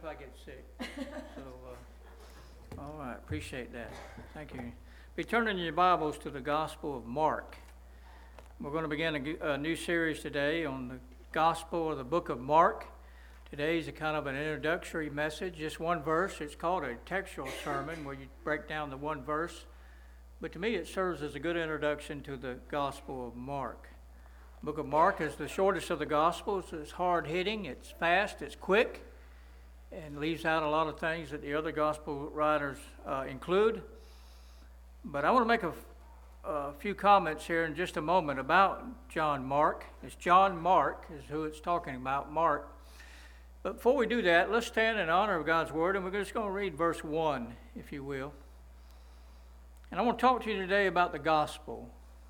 if I get sick. So, all right, appreciate that. Thank you. Be turning your Bibles to the Gospel of Mark. We're going to begin a new series today on the Gospel or the Book of Mark. Today is a kind of an introductory message, just one verse. It's called a textual sermon where you break down the one verse. But to me, it serves as a good introduction to the Gospel of Mark. The Book of Mark is the shortest of the Gospels. It's hard-hitting, it's fast, it's quick, and leaves out a lot of things that the other Gospel writers include. But I want to make a few comments here in just a moment about John Mark. It's John Mark is who it's talking about, Mark. But before we do that, let's stand in honor of God's Word, and we're just going to read verse 1, if you will. And I want to talk to you today about the gospel,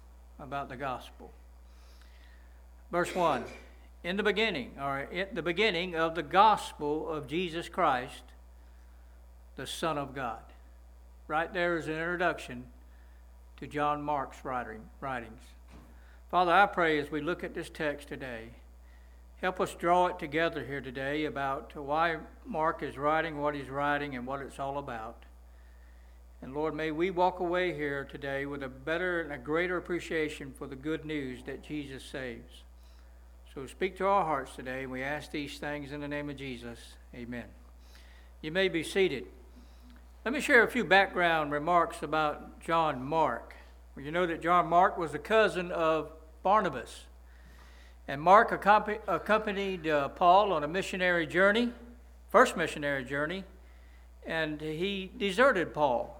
Verse 1, in the beginning of the gospel of Jesus Christ, the Son of God. Right there is an introduction to John Mark's writings. Father, I pray as we look at this text today, help us draw it together here today about why Mark is writing what he's writing and what it's all about. And Lord, may we walk away here today with a better and a greater appreciation for the good news that Jesus saves. So speak to our hearts today, and we ask these things in the name of Jesus. Amen. You may be seated. Let me share a few background remarks about John Mark. Well, you know that John Mark was a cousin of Barnabas. And Mark accompanied Paul on a missionary journey, first missionary journey, and he deserted Paul.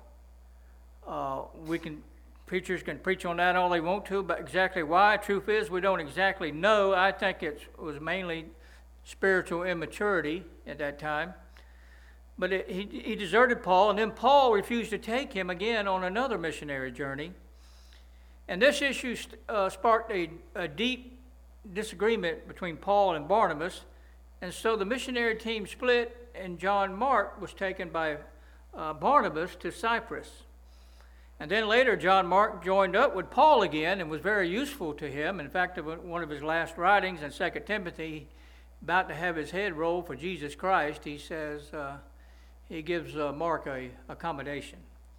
Preachers can preach on that all they want to, but exactly why, truth is, we don't exactly know. I think it was mainly spiritual immaturity at that time. But he deserted Paul, and then Paul refused to take him again on another missionary journey. And this issue sparked a deep disagreement between Paul and Barnabas, and so the missionary team split, and John Mark was taken by Barnabas to Cyprus. And then later, John Mark joined up with Paul again and was very useful to him. In fact, one of his last writings in 2 Timothy, about to have his head rolled for Jesus Christ, he says, he gives Mark a commendation.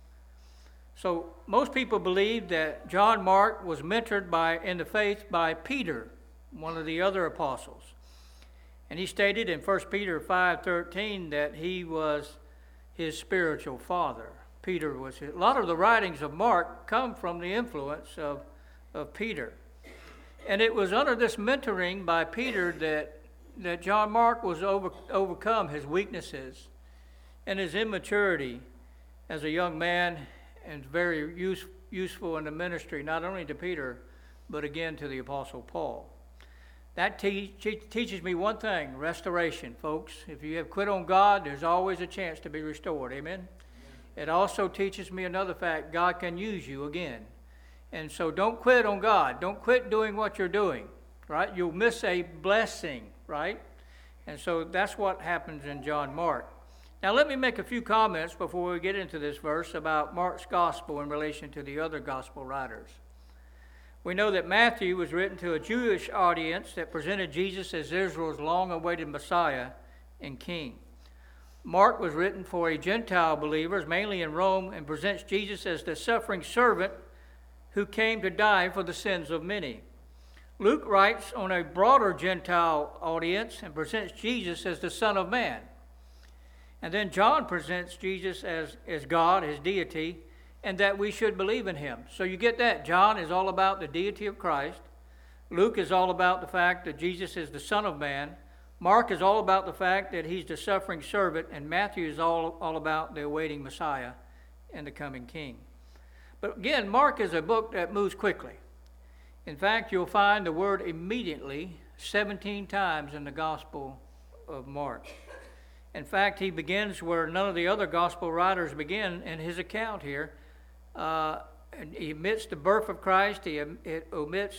So most people believe that John Mark was mentored in the faith by Peter, one of the other apostles. And he stated in 1 Peter 5:13 that he was his spiritual father. Peter was a lot of the writings of Mark come from the influence of Peter. And it was under this mentoring by Peter that John Mark was overcome his weaknesses and his immaturity as a young man, and very useful in the ministry, not only to Peter, but again to the Apostle Paul. That teaches me one thing, restoration, folks. If you have quit on God, there's always a chance to be restored. Amen? It also teaches me another fact, God can use you again. And so don't quit on God. Don't quit doing what you're doing, right? You'll miss a blessing, right? And so that's what happens in John Mark. Now let me make a few comments before we get into this verse about Mark's gospel in relation to the other gospel writers. We know that Matthew was written to a Jewish audience that presented Jesus as Israel's long-awaited Messiah and King. Mark was written for a Gentile believers, mainly in Rome, and presents Jesus as the suffering servant who came to die for the sins of many. Luke writes on a broader Gentile audience and presents Jesus as the Son of Man. And then John presents Jesus as God, his deity, and that we should believe in him. So you get that. John is all about the deity of Christ. Luke is all about the fact that Jesus is the Son of Man. Mark is all about the fact that he's the suffering servant, and Matthew is all about the awaiting Messiah and the coming King. But again, Mark is a book that moves quickly. In fact, you'll find the word immediately 17 times in the Gospel of Mark. In fact, he begins where none of the other Gospel writers begin in his account here. He omits the birth of Christ. He omits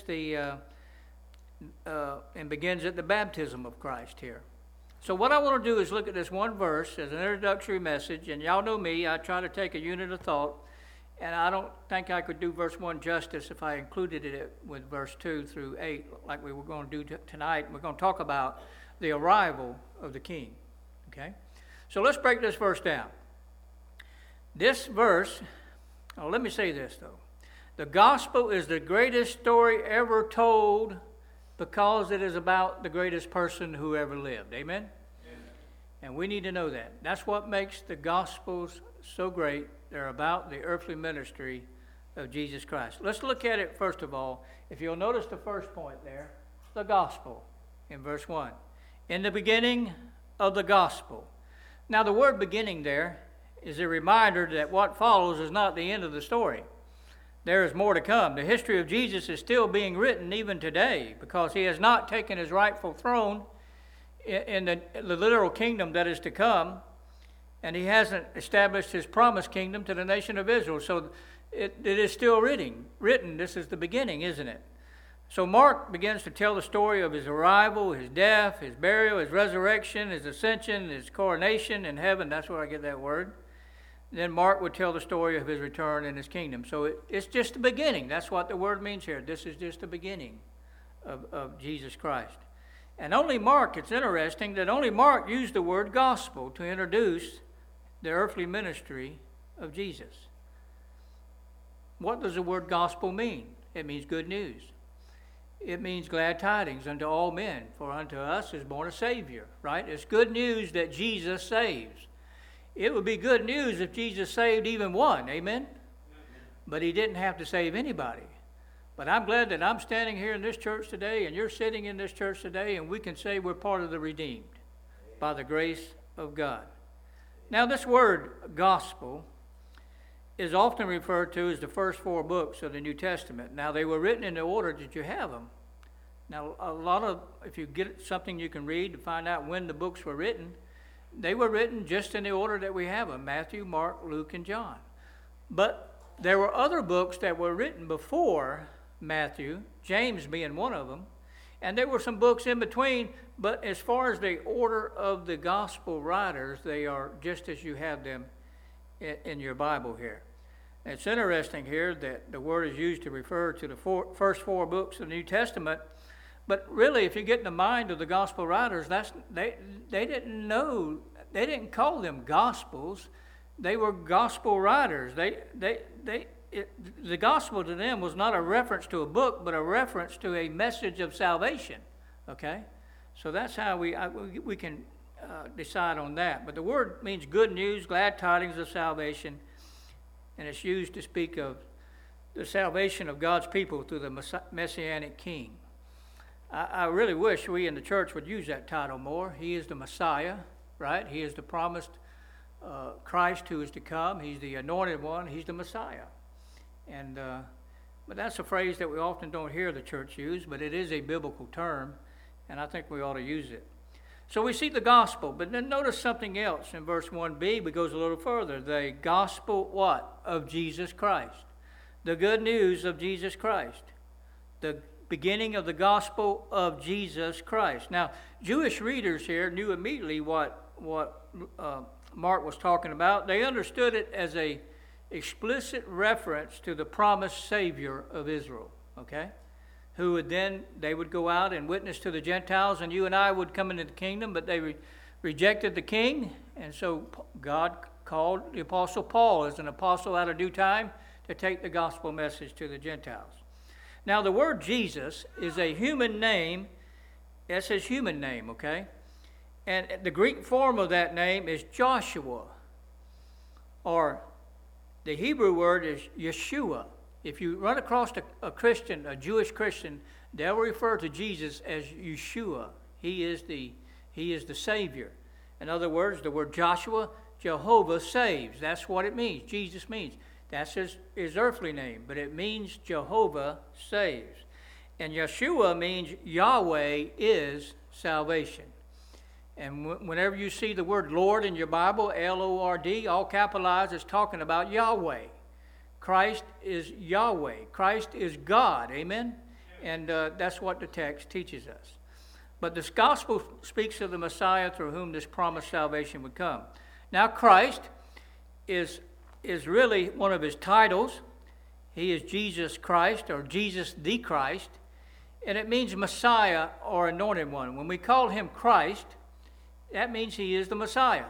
and begins at the baptism of Christ here. So what I want to do is look at this one verse as an introductory message, and y'all know me, I try to take a unit of thought, and I don't think I could do verse 1 justice if I included it with verse 2 through 8 like we were going to do tonight. We're going to talk about the arrival of the King, okay? So let's break this verse down. This verse, let me say this though. The gospel is the greatest story ever told because it is about the greatest person who ever lived. Amen? And we need to know that. That's what makes the Gospels so great. They're about the earthly ministry of Jesus Christ. Let's look at it first of all. If you'll notice the first point there, the Gospel in verse 1. In the beginning of the Gospel. Now the word beginning there is a reminder that what follows is not the end of the story. There is more to come. The history of Jesus is still being written even today because he has not taken his rightful throne in the literal kingdom that is to come, and he hasn't established his promised kingdom to the nation of Israel. So it is still written. This is the beginning, isn't it? So Mark begins to tell the story of his arrival, his death, his burial, his resurrection, his ascension, his coronation in heaven. That's where I get that word. Then Mark would tell the story of his return and his kingdom. So it's just the beginning. That's what the word means here. This is just the beginning of Jesus Christ. And only Mark, it's interesting that only Mark used the word gospel to introduce the earthly ministry of Jesus. What does the word gospel mean? It means good news. It means glad tidings unto all men, for unto us is born a Savior, right? It's good news that Jesus saves. It would be good news if Jesus saved even one, amen? But he didn't have to save anybody. But I'm glad that I'm standing here in this church today and you're sitting in this church today and we can say we're part of the redeemed by the grace of God. Now this word gospel is often referred to as the first 4 books of the New Testament. Now they were written in the order that you have them. Now if you get something you can read to find out when the books were written, they were written just in the order that we have them, Matthew, Mark, Luke, and John. But there were other books that were written before Matthew, James being one of them, and there were some books in between, but as far as the order of the gospel writers, they are just as you have them in your Bible here. It's interesting here that the word is used to refer to the first 4 books of the New Testament, but really if you get in the mind of the gospel writers, they didn't call them gospels, they were gospel writers. The gospel to them was not a reference to a book, but a reference to a message of salvation. Okay, so that's how we can decide on that. But the word means good news, glad tidings of salvation, and it's used to speak of the salvation of God's people through the Messianic King. I really wish we in the church would use that title more. He is the Messiah, right? He is the promised Christ who is to come. He's the anointed one. He's the Messiah. And but that's a phrase that we often don't hear the church use, but it is a biblical term, and I think we ought to use it. So we see the gospel, but then notice something else in verse 1b. We goes a little further. The gospel what? Of Jesus Christ. The good news of Jesus Christ. The beginning of the gospel of Jesus Christ. Now, Jewish readers here knew immediately what Mark was talking about. They understood it as a explicit reference to the promised Savior of Israel, okay? Who would then, they would go out and witness to the Gentiles, and you and I would come into the kingdom, but they rejected the king, and so God called the Apostle Paul as an apostle out of due time to take the gospel message to the Gentiles. Now, the word Jesus is a human name. That's his human name, okay? And the Greek form of that name is Joshua, or the Hebrew word is Yeshua. If you run across a Christian, a Jewish Christian, they'll refer to Jesus as Yeshua. He is the Savior. In other words, the word Joshua, Jehovah saves. That's what it means. Jesus means. That's his earthly name, but it means Jehovah saves. And Yeshua means Yahweh is salvation. And whenever you see the word Lord in your Bible, L-O-R-D, all capitalized, it's talking about Yahweh. Christ is Yahweh. Christ is God. Amen? And that's what the text teaches us. But this gospel speaks of the Messiah through whom this promised salvation would come. Now, Christ is really one of his titles. He is Jesus Christ, or Jesus the Christ. And it means Messiah or anointed one. When we call him Christ, that means he is the Messiah.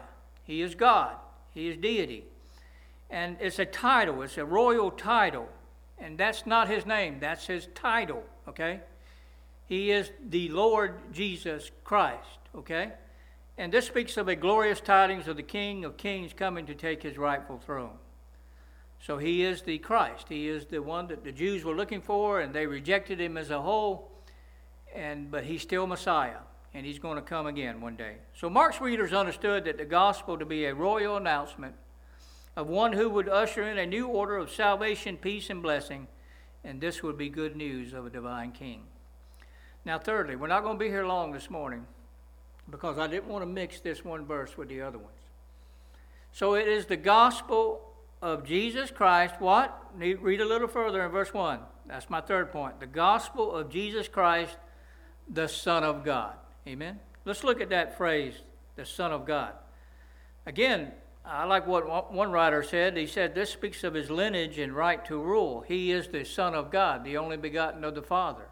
He is God. He is deity. And it's a title. It's a royal title. And that's not his name. That's his title, okay? He is the Lord Jesus Christ, okay? And this speaks of a glorious tidings of the King of Kings coming to take his rightful throne. So he is the Christ. He is the one that the Jews were looking for, and they rejected him as a whole. But he's still Messiah, and he's going to come again one day. So Mark's readers understood that the gospel to be a royal announcement of one who would usher in a new order of salvation, peace, and blessing, and this would be good news of a divine king. Now, thirdly, we're not going to be here long this morning because I didn't want to mix this one verse with the other ones. So it is the gospel of Jesus Christ. What? Read a little further in verse 1. That's my third point. The gospel of Jesus Christ, the Son of God. Amen? Let's look at that phrase, the Son of God. Again, I like what one writer said. He said, this speaks of his lineage and right to rule. He is the Son of God, the only begotten of the Father.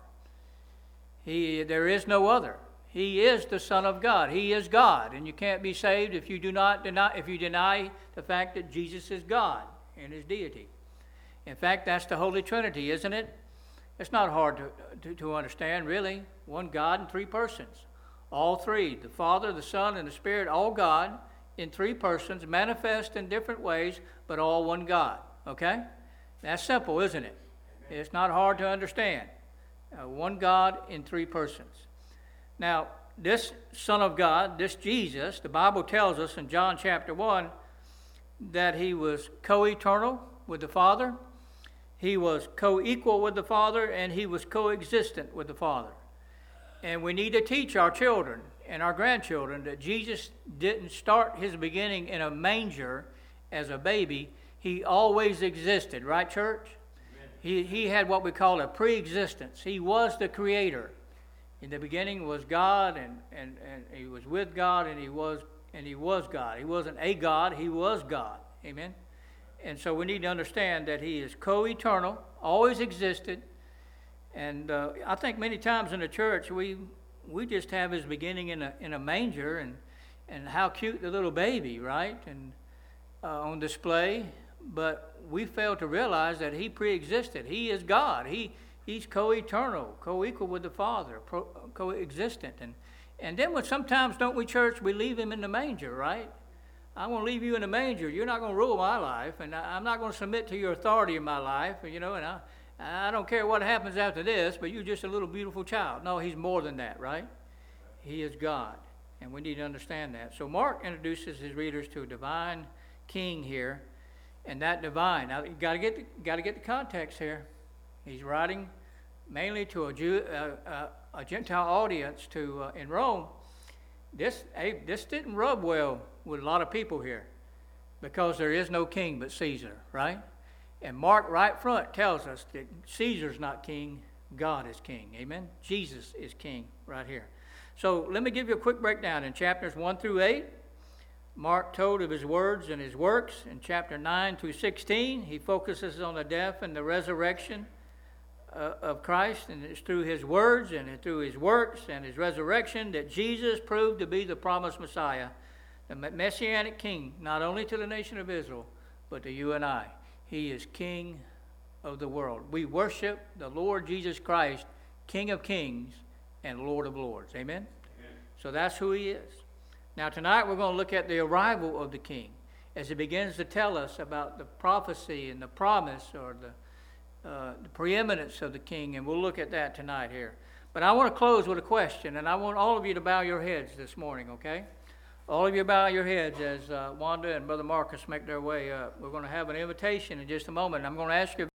There is no other. He is the Son of God. He is God, and you can't be saved if you deny the fact that Jesus is God and his deity. In fact, that's the Holy Trinity, isn't it? It's not hard to understand, really. One God in three persons. All three, the Father, the Son, and the Spirit, all God in three persons, manifest in different ways, but all one God. Okay? That's simple, isn't it? It's not hard to understand. One God in three persons. Now, this Son of God, this Jesus, the Bible tells us in John chapter 1 that he was co-eternal with the Father, he was co-equal with the Father, and he was co-existent with the Father. And we need to teach our children and our grandchildren that Jesus didn't start his beginning in a manger as a baby. He always existed, right, church? He had what we call a pre-existence. He was the creator. In the beginning was God, and he was with God, and he was God. He wasn't a God, he was God. Amen? And so we need to understand that he is co-eternal, always existed. And I think many times in the church we just have his beginning in a manger, and how cute the little baby, right? And on display. But we fail to realize that he pre-existed. He is God. He's co-eternal, co-equal with the Father, co-existent. And then sometimes, don't we, church, we leave him in the manger, right? I'm going to leave you in the manger. You're not going to rule my life, and I'm not going to submit to your authority in my life, and I don't care what happens after this, but you're just a little beautiful child. No, he's more than that, right? He is God, and we need to understand that. So Mark introduces his readers to a divine king here, and that divine. Now, you got to get the context here. He's writing mainly to a Gentile audience in Rome. This didn't rub well with a lot of people here because there is no king but Caesar, right? And Mark right front tells us that Caesar's not king, God is king. Amen? Jesus is king right here. So let me give you a quick breakdown. In chapters 1 through 8, Mark told of his words and his works. In chapter 9 through 16, he focuses on the death and the resurrection of Christ, and it's through his words and through his works and his resurrection that Jesus proved to be the promised Messiah, the Messianic king, not only to the nation of Israel, but to you and I. He is King of the world. We worship the Lord Jesus Christ, King of kings and Lord of lords. Amen? So that's who he is. Now tonight we're going to look at the arrival of the king as he begins to tell us about the prophecy and the promise or the preeminence of the king, and we'll look at that tonight here. But I want to close with a question, and I want all of you to bow your heads this morning, okay? All of you bow your heads as Wanda and Brother Marcus make their way up. We're going to have an invitation in just a moment. I'm going to ask you